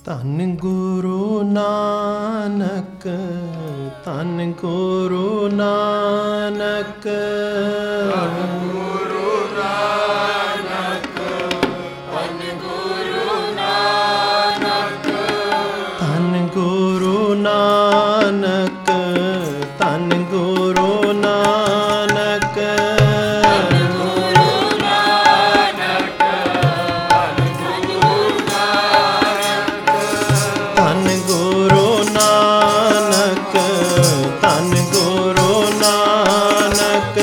ਧੰਨ ਗੁਰੂ ਨਾਨਕ, ਧੰਨ ਗੁਰੂ ਨਾਨਕ, ਧੰਨ ਗੁਰੂ ਨਾਨਕ, ਧੰਨ ਗੁਰੂ ਨਾਨਕ, ਧੰਨ ਗੁਰੂ ਨਾਨਕ, ਧੰਨ ਗੁਰੂ ਨਾਨਕ, ਧੰਨ ਗੁਰੂ ਨਾਨਕ, ਧੰਨ ਗੁਰੂ ਨਾਨਕ,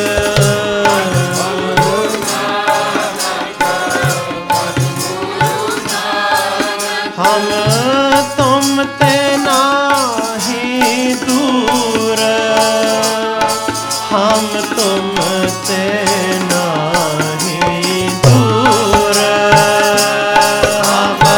ਹਮ ਤੁਮ ਤੇ ਨਾਹੀ ਦੂਰ, ਹਮ ਤੁਮ ਤੇ ਨਾਹੀ ਦੂਰ, ਹਮ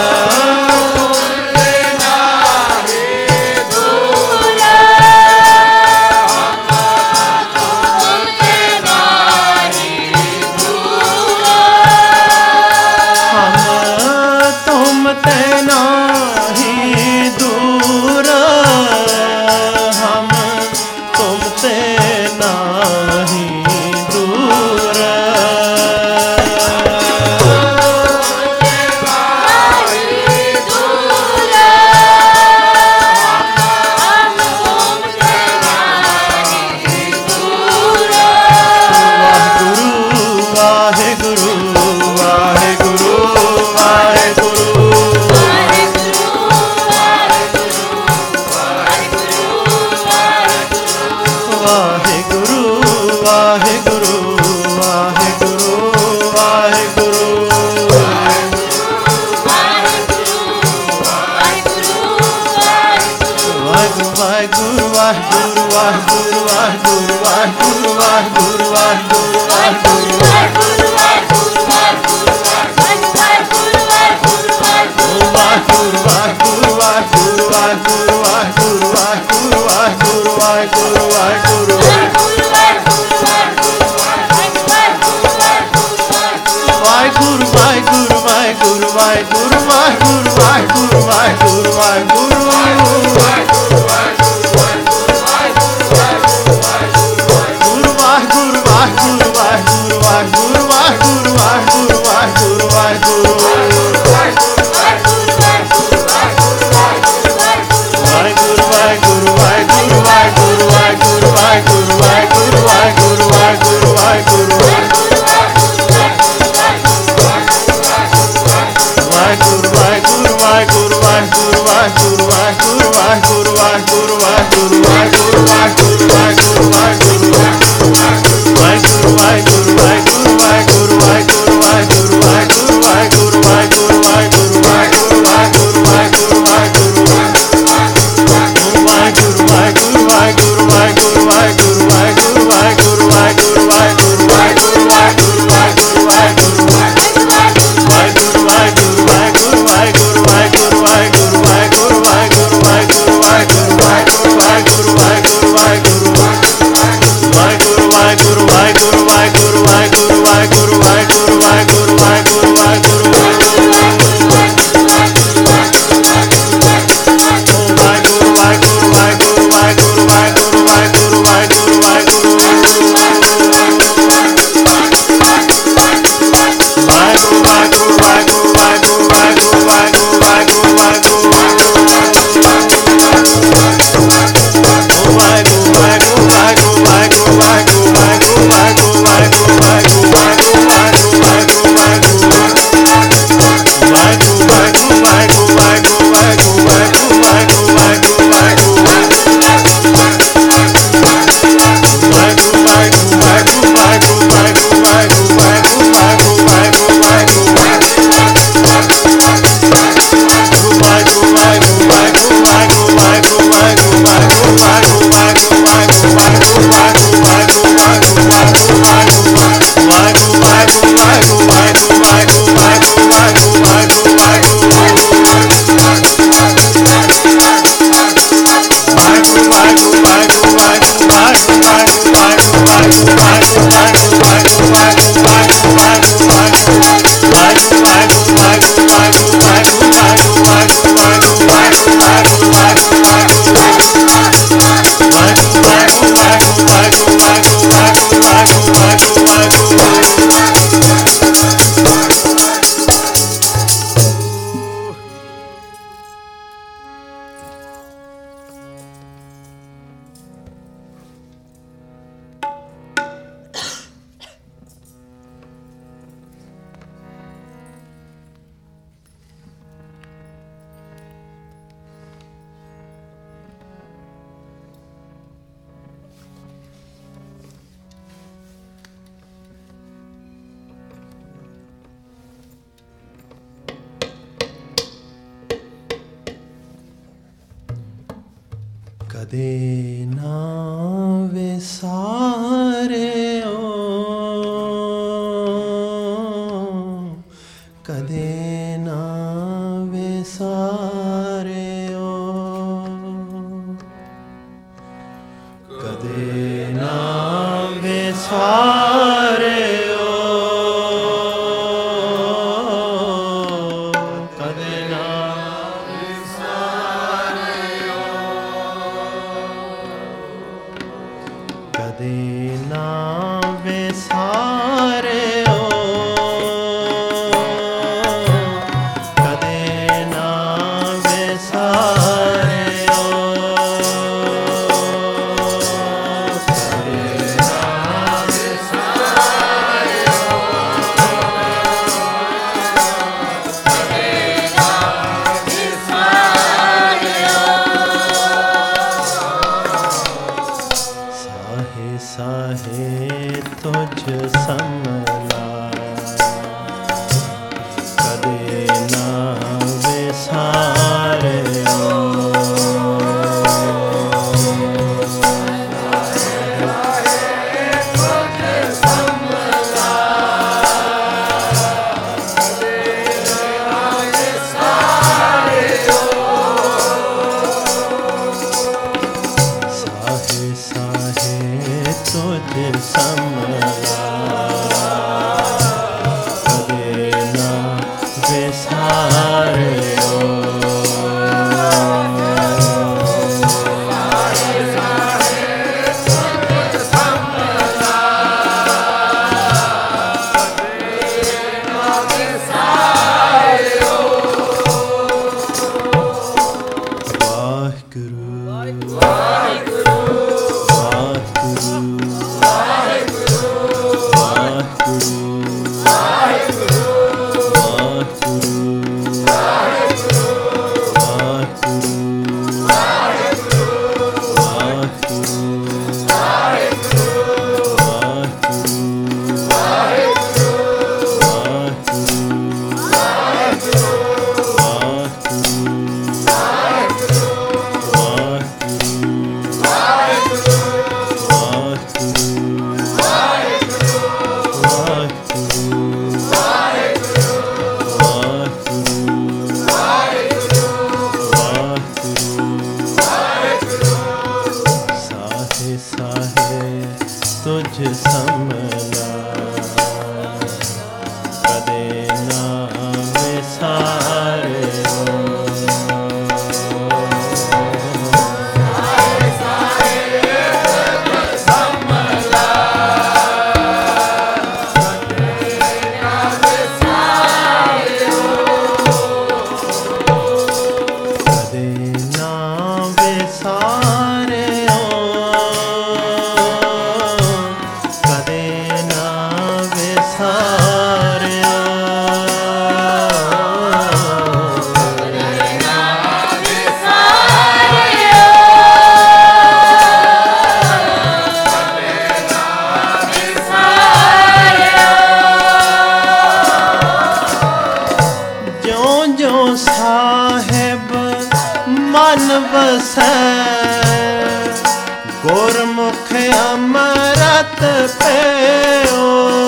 ਤੁਮ ਤੇ ਨਾਹੀ ਦੂਰ, ਹਮ ਤੁਮ ਤੇ ਨਾਹੀ ਦੂਰ, ਵਾਹਿਗੁਰੂ ਵਾਹਿਗੁਰੂ ਵਾਹਿਗੁਰੂ ਵਾਹਿਗੁਰੂ ਵਾਹਿਗੁਰੂ ਵਾਹਿਗੁਰੂ ਵਾਹਿਗੁਰੂ ਵਾਹਿਗੁਰੂ ਵਾਹਿਗੁਰੂ ਵਾਹਿਗੁਰੂ ਵਾਹਿਗੁਰੂ ਵਾਹਿਗੁਰੂ ਵਾਹਿਗੁਰੂ ਵਾਹਿਗੁਰੂ ਵਾਹਿਗੁਰੂ ਕਦੇ ਨਾ ਵਿਸਾਰਿਓ, ਕਦੇ ਨਾ ਵਿਸਾਰਿਓ, ਕਦੇ ਨਾ ਵਿਸਾਰਿਓ, ਕਦੇ ਨਾ ਕਦੇ ਨਾ ਵਿਸਾਰਿਓ, ਕਦੇ ਨਾ ਵਿਸਾਰਿਓ, ਸਾਹੇ ਸਾਹੇ ਤੁਝ ਸਮਲਾ, ਕਦੇ ਨਾ ਵਿਸਾਰਿਓ, ਸਾਹੇ ਸਾਹੇ ਤੁਝ ਸਮਲਾ, ਕਦੇ ਨਾ ਵਿਸਾਰਿਓ, ਵਾਹਿਗੁਰੂ ਵਾਹਿਗੁਰੂ ਸਾਹੇ ਸਾਹੇ ਤੁਝ ਸਮਲਾ, ਕਦੇ ਨਾ ਵਿਸਾਰਿਓ, ਕਦੇ ਨਾ ਵਿਸਾਰਿਓ, ਕਦੇ ਨਾ ਵਿਸਾਰਿਓ, ਜਿਉਂ ਜਿਉਂ ਸਾਹਿਬ ਮਨ ਵਸੈ, ਗੁਰਮੁਖ ਅੰਮ੍ਰਿਤ ਪੀਓ,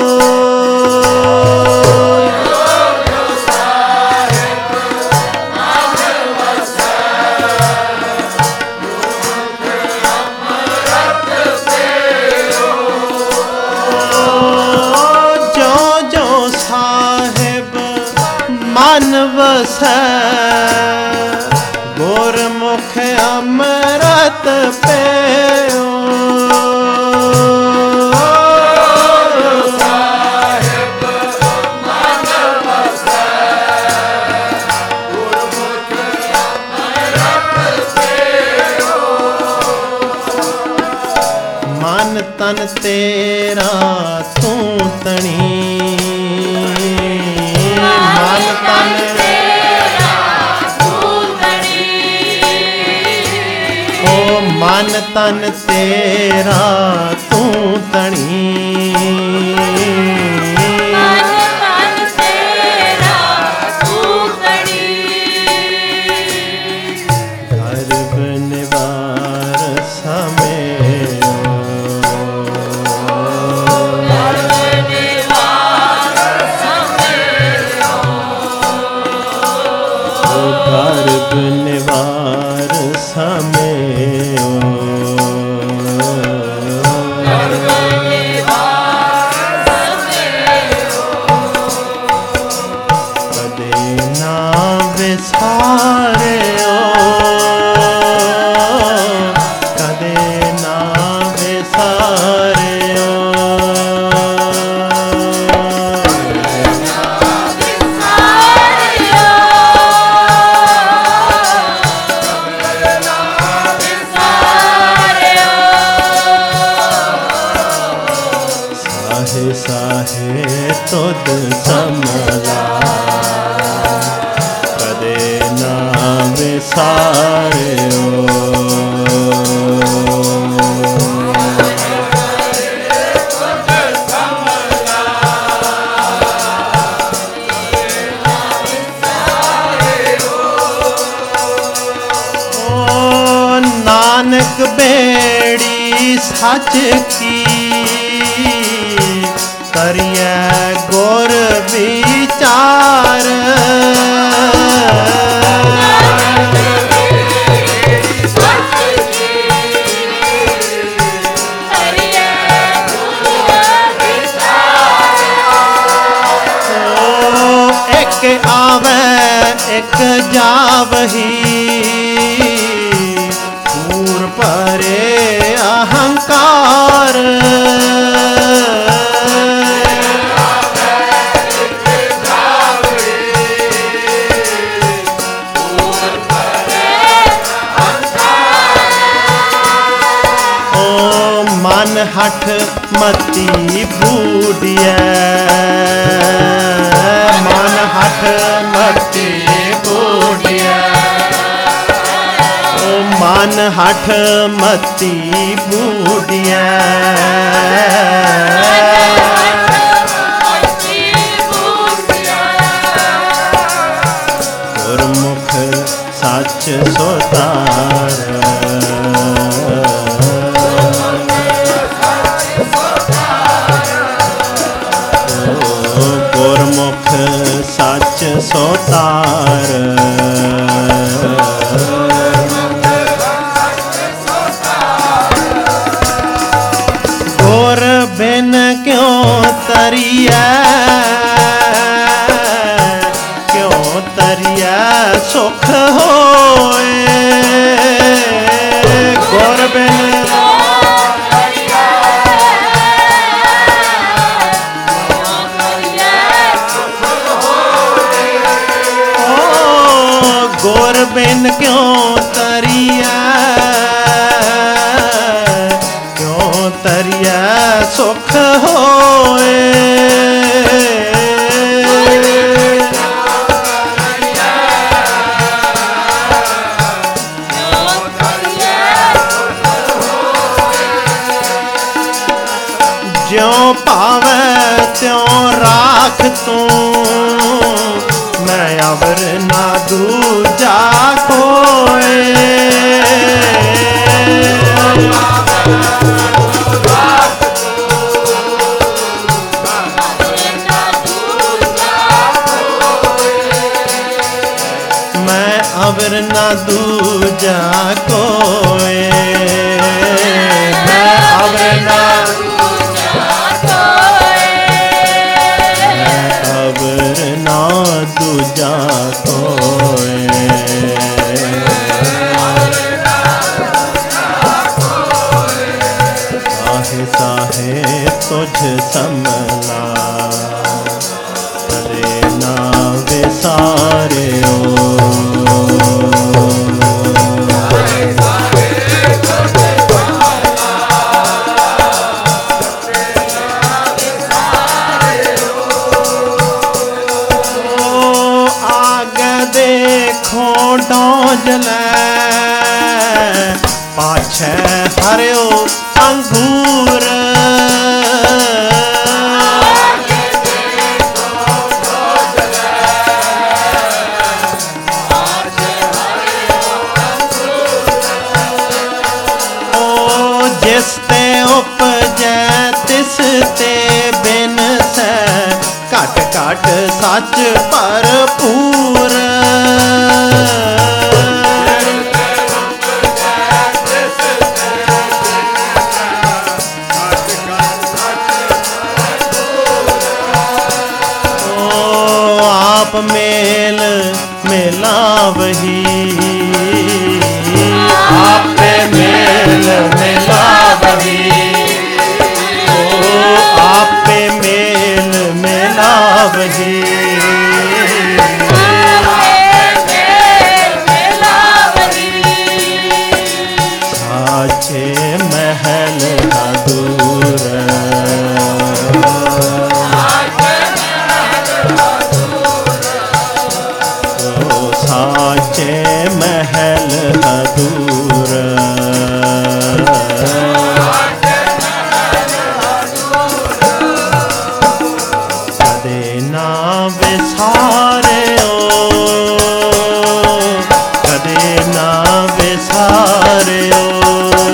ਜਿਉਂ ਜਿਉਂ ਸਾਹਿਬ ਮਨ ਵਸੈ, ਗੁਰਮੁਖ ਅੰਮ੍ਰਿਤ ਪੀਓ, ਮਨ ਤਨ ਤੇਰਾ ਤੂੰ ਤਣੀ, ਮਨ ਤਨ ਓ ਮਨ ਤਨ ਤੇਰਾ ਤੂੰ ਤਣੀ, ਗਰਭ ਨਿਵਾਰਨ जुग बेड़ी सच की करिए गुर विचार एक आवे एक जावही पूर परे अहंकार ओ मन हठ मती बूढ़िया मन हठ मती बूढ़िया ओ मन हठ मती बूढ़िया गुरमुख सच सोतार गुरमुख सच सोतार गुर बिन क्यों तरिया क्यों तरिया सुख होए गुर बिन गुर बिन क्यों तरिया क्यों तरिया सुख होए ज्यों पावे त्यों राख तू मैं अवर ना दूजा कोई मैं अवर ना दूजा कोई मैं अवर ना दूजा कोई साहे साहे तुझ समला करे ना विसारे डोजले पाछे हरियो अंगूर ओ जिसते उपजे तिसते बिन से घट घट सच भरपूर आप मेल मिलावही आप मेल मिलावही ओ आप मेल मिलावही साचे महल दूर साचे महल दूर कदे ना विसारे कदे ना विसारे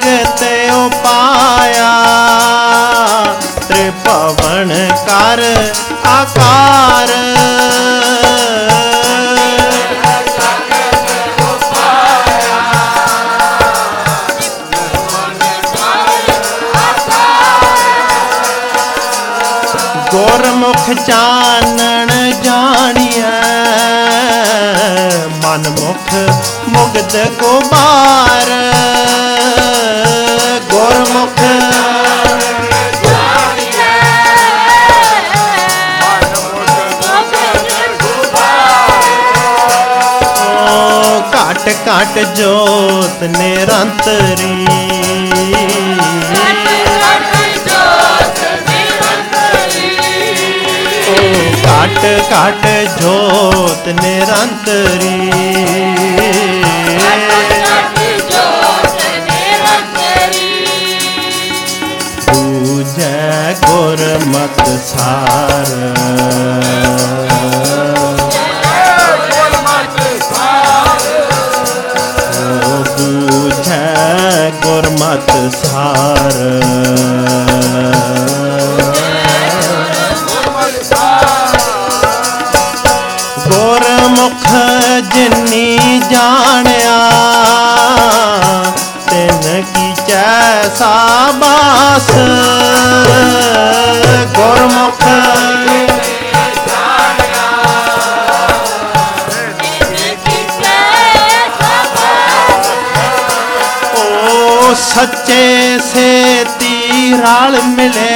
जगत उपाया त्रिभुवन कर आकार गुरमुख चानन जानिया मनमुख मुग्ध गुबार गुरमुख घट घट जोत निरंतरी घट घट जोत निरंतरी पूजै गुरमत सार पूजै गुरमत सार गुरमुख जिन्नी जानिया तिन की जैसा बास गुरमुख ओ सच्चे से तीराल मिले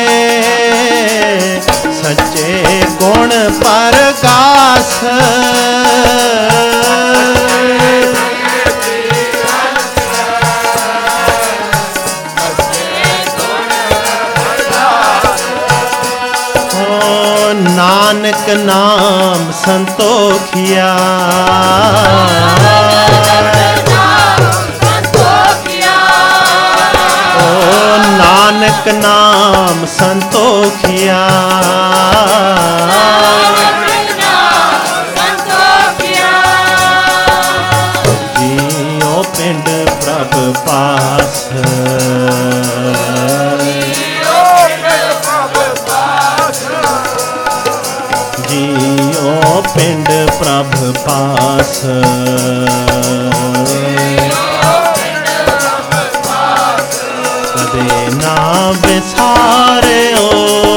सच्चे गुण प्रकाश नानक नाम संतोखिया नानक नाम संतोखिया जियो पिंड प्रभ पास जियो पिंड प्रभ पास कदे ना बिसारियो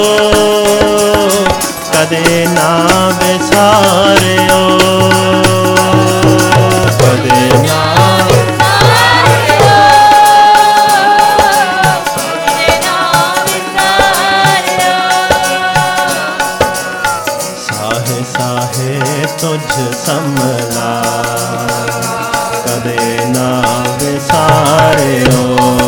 कदे ना बिसारियो कदे ना साहे साहे तुझ समला कदे ना बिसारियो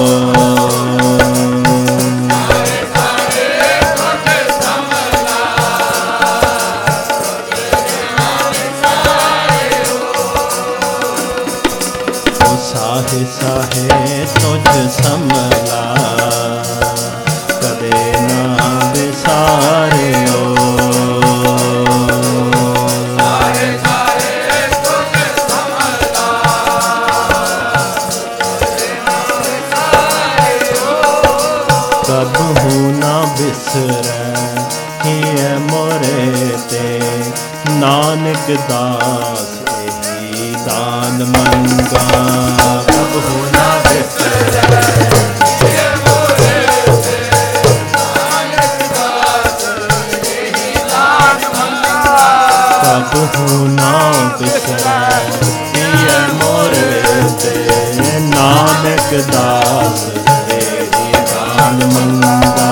साहे साहे तुझ समला कदे ना बिसारियो कबहू ना बिसरै हिय मोरे ते नानक दास यही दान मंगा कबहू ना बिसरै कबहू ना बिसरै हिय मोरे ते नानक दास यही दान मंगा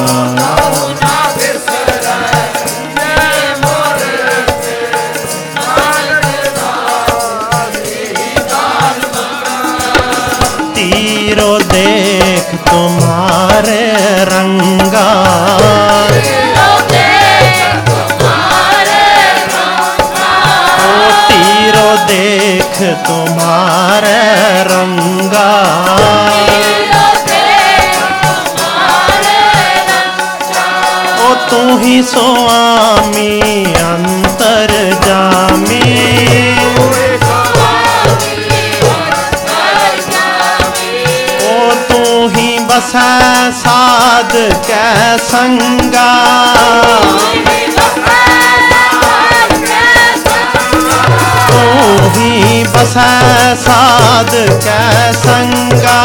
तीरो देख तुम्हारे रंगा ओ तीरो देख तुम्हारे रंगा ओ तू ही स्वामी अंतर जामी तू बसै साध कै संगा। तू ही बसै साध कै संगा।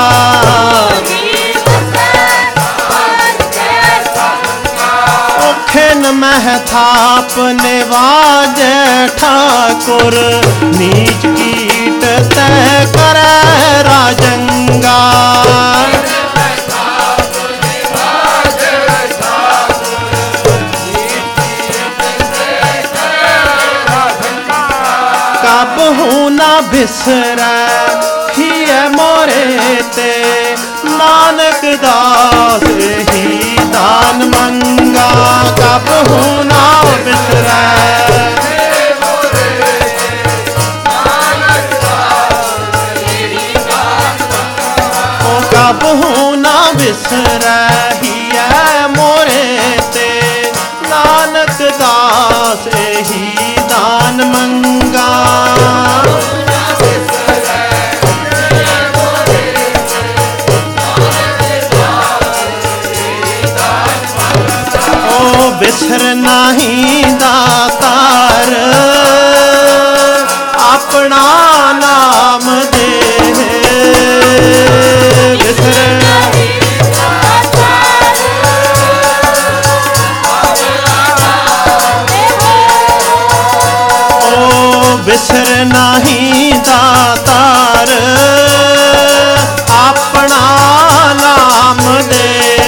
खिन मह थाप निवाज ठाकुर नीच कीट तय करे राजंगा। कब हूँ ना बिसरै हिय मोरे ते नानक दास ही दान मंगा। कब हूँ ना बिसरै ओ कब हूँ ना बिसरै हिय मोरे ते नानक दास ही दान मंगा। बिसर नहीं दातार अपना नाम दे। बिसर ओ बिसर नहीं दातार अपना नाम दे।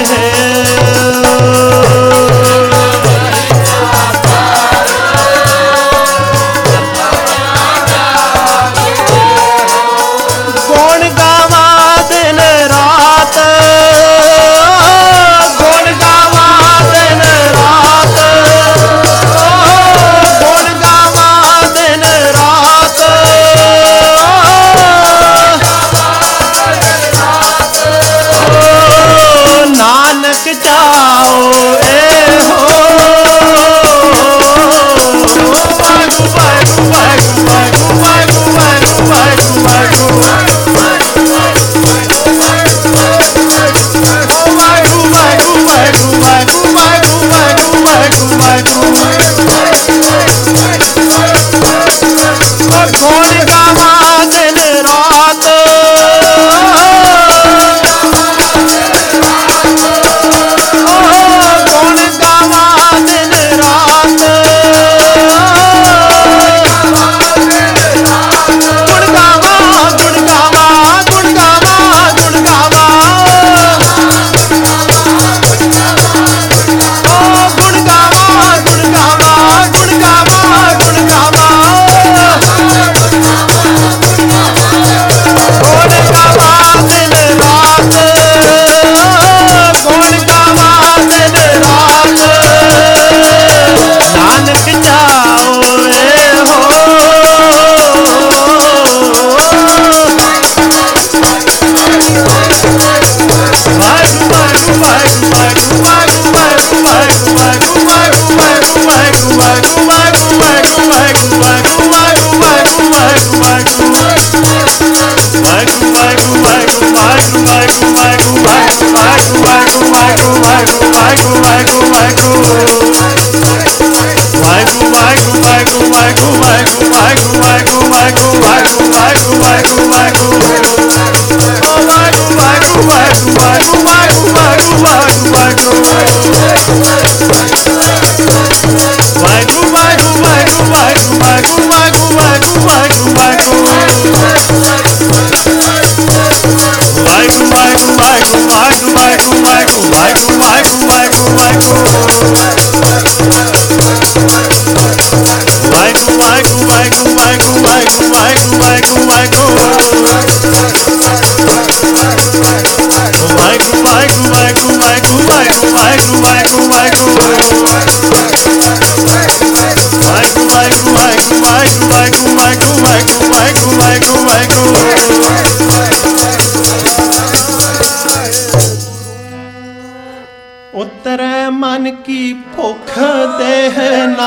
उतरे मन की भुख देह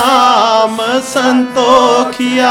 नाम संतोखिया।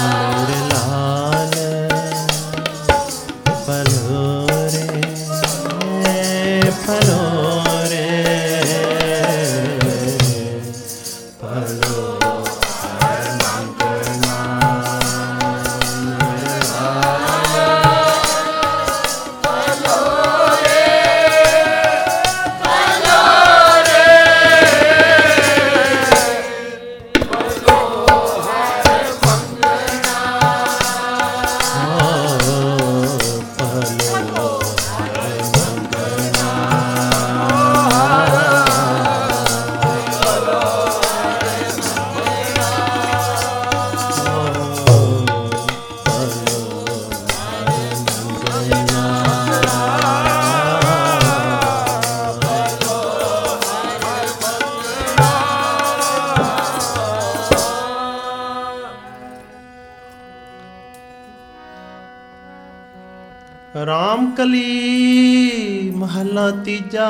ਰਾਮ ਕਲੀ ਮਹਲਾ ਤੀਜਾ।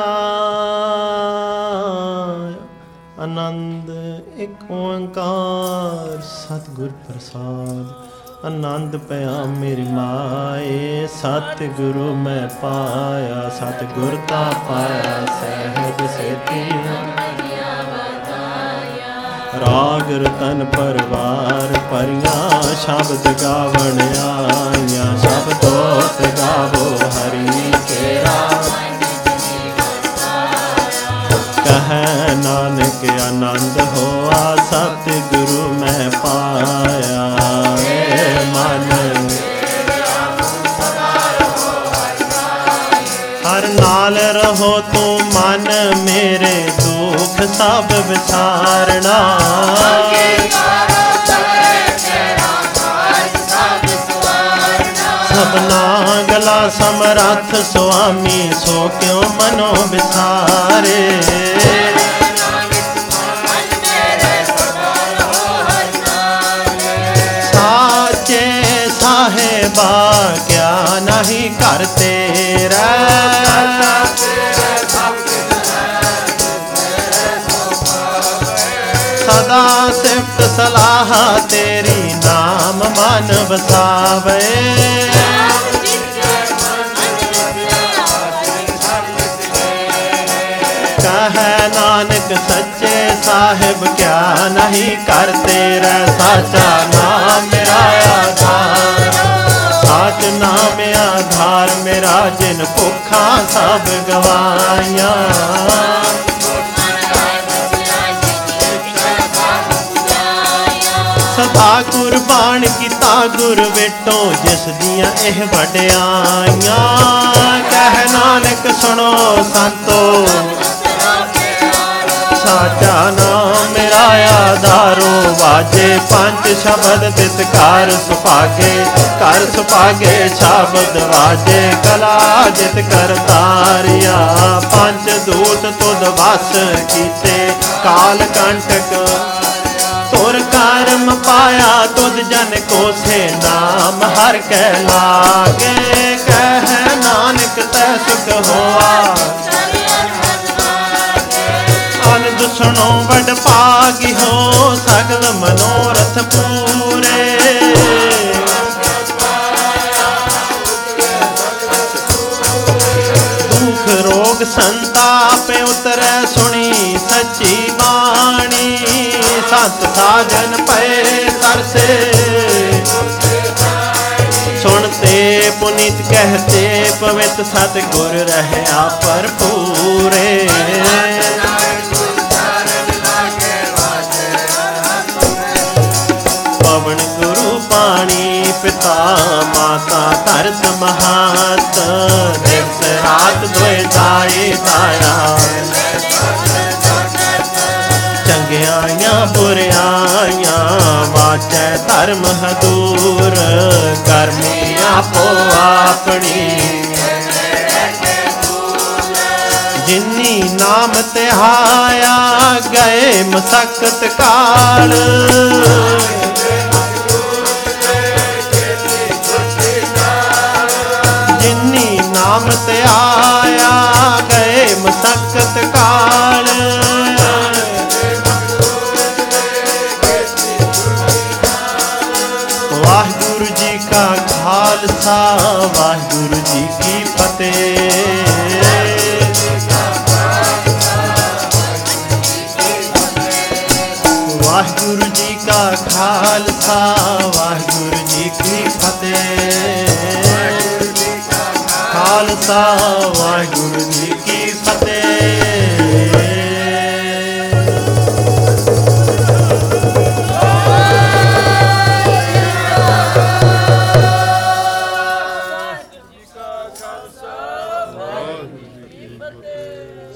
ਆਨੰਦ ਇੱਕ ਓੰਕਾਰ ਸਤਿਗੁਰ ਪ੍ਰਸਾਦ। ਆਨੰਦ ਪਿਆ ਮੇਰੀ ਮਾਏ, ਸਤਿਗੁਰੂ ਮੈਂ ਪਾਇਆ। ਸਤਿਗੁਰ ਤਾਂ ਪਾਇਆ ਸਹਿਜ ਸੇਤੀ। ਰਾਗ ਰਤਨ ਪਰਵਾਰ ਭਰੀਆਂ, ਸ਼ਬਦ ਗਾਵਣ ਆਈਆਂ। ਸ਼ਬਦੋਤ ਗਾਵੋ ਹਰੀ ਕੇਰਾ, ਕਹੈ ਨਾਨਕ ਆਨੰਦ ਹੋਆ। ਸਤਿਗੁਰੂ ਮੈਂ ਪਾਇਆ ਏ ਮਨ। ਹਰ ਨਾਲ ਰਹੋ ਤੂੰ ਮਨ ਮੇਰੇ, ਦੁੱਖ ਸਭ ਵਿਸਾਰਨਾ। ਸਭਨਾ ਗਲਾ ਸਮਰੱਥ ਸੁਆਮੀ, ਸੋ ਕਿਉ ਮਨੋ ਵਿਸਾਰੇ। ਸਾਚੇ ਸਾਹਿਬਾ ਕਿਆ ਨਹੀਂ ਘਰ ਤੇਰਾ। ਸਦਾ ਸਿਫਤ ਸਲਾਹ ਤੇਰੀ, ਨਾਮ ਮਨ ਵਸਾਵੇ। ਕਹੈ ਨਾਨਕ ਸੱਚੇ ਸਾਹਿਬ ਕਿਆ ਨਹੀਂ ਕਰ ਤੇਰਾ। ਸਾਚਾ ਨਾਮ ਮੇਰਾ ਆਧਾਰ, ਸਾਚ ਨਾਮ ਆਧਾਰ ਮੇਰਾ। ਜਿਨ ਭੁੱਖਾਂ ਸਭ ਗਵਾਈਆਂ, ਸਦਾ ਕੁਰਬਾਨ ਕੀਤਾ ਗੁਰ ਵੇਟੋਂ, ਜਿਸ ਦੀਆਂ ਇਹ ਵਡਿਆਈਆਂ। ਕਹਿ ਨਾਨਕ ਸੁਣੋ ਸੰਤੋ, ਸਾਚਾ ਨਾਮ ਮੇਰਾ ਆਧਾਰੋ। ਵਾਜੇ ਪੰਜ ਸ਼ਬਦ ਤਿਤਕਾਰ ਸੁਭਾਗੇ, ਕਰ ਸੁਭਾਗੇ ਸ਼ਬਦ ਵਾਜੇ। ਕਲਾ ਜਿਤ ਕਰਤਾਰਿਆ, ਪੰਜ ਦੂਤ ਤੁਧ ਵਸ ਕੀਤੇ। ਕਾਲ ਕੰਟਕ ਤੁਰ ਕਰਮ ਪਾਇਆ, ਤੁਧ ਜਨ ਕੋਸੇ ਨਾਮ ਹਰ ਕੈ ਲਾਗੇ। ਕਹਿ ਨਾਨਕ ਤੈ ਸੁਖ ਹੋਆ, ਅਨੰਦ ਸੁਣੋ ਵਡ ਭਾਗੀ ਹੋ। ਸਗਲ ਮਨੋਰਥ ਪੂਰੇ, ਦੁਖ ਰੋਗ ਸੰਤਾਪ ਉਤਰੈ ਸੁਣੀ ਸੱਚੀ ਬਾਣੀ। ਸੰਤ ਸਾਜਨ ਪਏ ਤਰਸੇ, ਸੁਣਤੇ ਪੁਨੀਤ ਕਹਤੇ। ਪਵਿੱਤ ਸਤਿਗੁਰ ਰਹਿਆ ਭਰਪੂਰੇ। ਪਵਨ ਗੁਰੂ ਪਾਣੀ ਪਿਤਾ, ਮਾਤਾ ਧਰਤ ਮਹਾਤ। ਦਿਵਸ ਰਾਤ ਦੋਇ ਦਾਈ ਦਾਇਆ, ਚੰਗਿਆਈਆਂ ਬੁਰਿਆਈਆਂ। ਵਾਚੈ ਧਰਮ ਹਦੂਰ, ਕਰਮੀ ਆਪੋ ਆਪਣੀ। ਜਿਨੀ ਨਾਮ ਧਿਆਇਆ, ਗਏ ਮਸਕਤ ਕਾਲ। ਜਿਨੀ ਨਾਮ ਧਿਆਇਆ, ਗਏ ਮਸਕਤ ਕਾਲ। ਵਾਹਿਗੁਰੂ ਜੀ ਕਾ ਖਾਲਸਾ, ਵਾਹਿਗੁਰੂ ਜੀ ਕੀ ਫਤਿਹ। ਵਾਹਿਗੁਰੂ ਜੀ ਕਾ ਖਾਲਸਾ, ਵਾਹਿਗੁਰੂ ਜੀ ਕੀ ਫਤਿਹ। ਖਾਲਸਾ ਵਾਹਿਗੁਰੂ ਜੀ ਕੀ ਫਤਿਹ। ਵਾਹਿਗੁਰੂ ਜੀ ਕਾ ਖਾਲਸਾ, ਵਾਹਿਗੁਰੂ ਜੀ ਕੀ ਫਤਿਹ।